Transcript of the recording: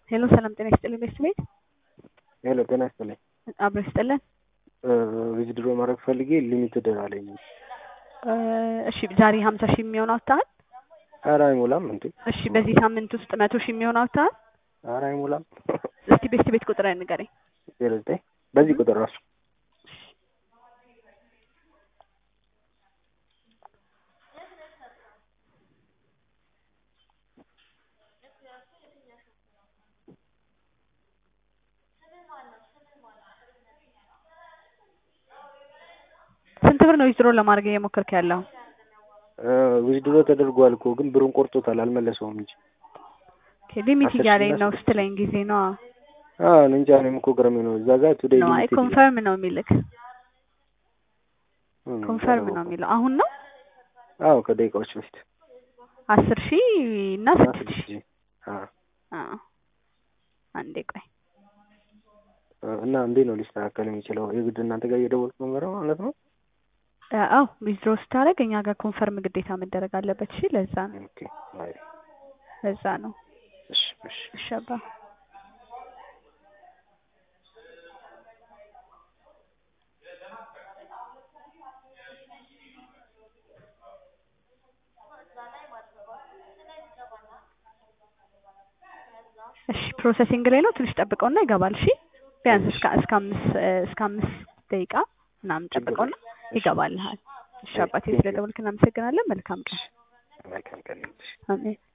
ሄሎ ሰላም ጤና ይስጥልኝ ቤት ሄሎ ጤና ይስጥልኝ። አብረን ይስጥልን። ዊዝድሮ ማድረግ ፈልጌ ሊሚትድ አለኝ። እሺ ዛሬ 50 ሺህ የሚሆን አውጥተሃል? ኧረ አይሞላም እንዴ። እሺ በዚህ ሳምንት ውስጥ 100 ሺህ የሚሆን አውጥተሃል? ኧረ አይሞላም። እስቲ ቤት ቁጥር ንገረኝ። 09 በዚህ ቁጥር ራሱ ስንት ብር ነው ዊዝድሮ ለማድረግ እየሞከርክ ያለው? ዊዝድሮ ተደርጓል እኮ ግን ብሩን ቆርጦታል አልመለሰውም እንጂ። ሊሚት እያለኝ ነው ስትለኝ ጊዜ ነው። እንጃ እኔም እኮ ግረሜ ነው። እዛ ጋር ቱዴይ ነው አይ ሊሚትድ ኮንፈርም ነው የሚልክ። ኮንፈርም ነው የሚለው አሁን ነው? አዎ ከደቂቃዎች በፊት 10 ሺህ እና 6 ሺህ አንዴ ቆይ እና እንዴት ነው ሊስተካከል የሚችለው? የግድ እናንተ ጋር እየደወልኩ ነው ማለት ነው? አዎ ዊዝድሮ ስታደርግ እኛ ጋር ኮንፈርም ግዴታ መደረግ አለበት። እሺ ለዛ ነው። ኦኬ አይ ለዛ ነው። እሺ እሺ ሸባ እሺ ፕሮሰሲንግ ላይ ነው። ትንሽ ጠብቀውና ይገባል። እሺ ቢያንስ እስከ 5 ደቂቃ ምናምን ጠብቀውና ይገባልሃል። እሺ አባቴ ስለደወልክ እናመሰግናለን። መልካም ቀን። መልካም ቀን። አሜን።